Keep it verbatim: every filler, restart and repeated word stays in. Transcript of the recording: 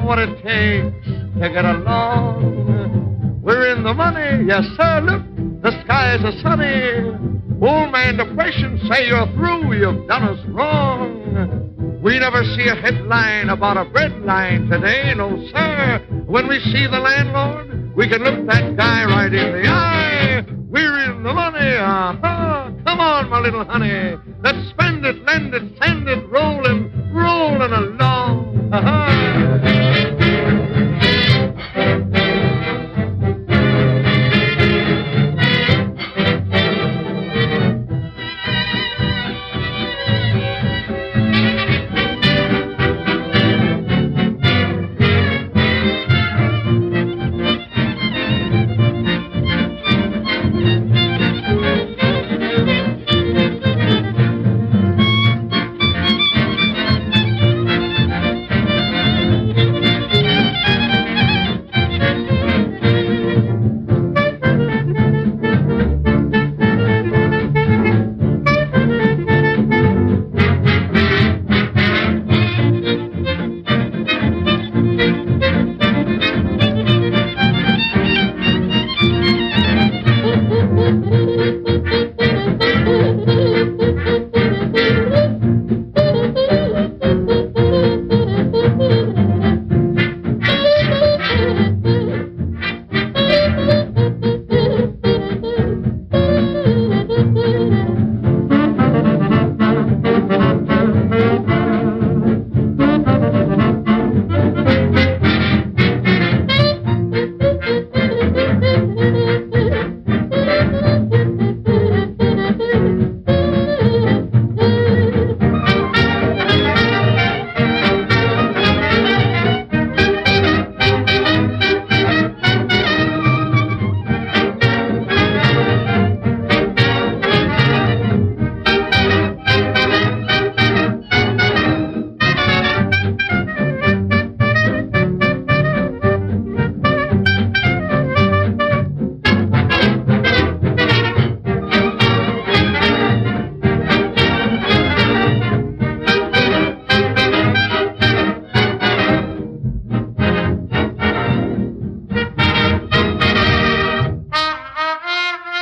what it takes to get along. We're in the money, yes, sir. Look, the skies are sunny. Old man Depression, say you're through. You've done us wrong. We never see a headline about a bread line today, no, sir. When we see the landlord, we can look that guy right in the eye. We're in the money, uh-huh. Come on, my little honey. Let's spend it, lend it, send it, rollin', rollin' a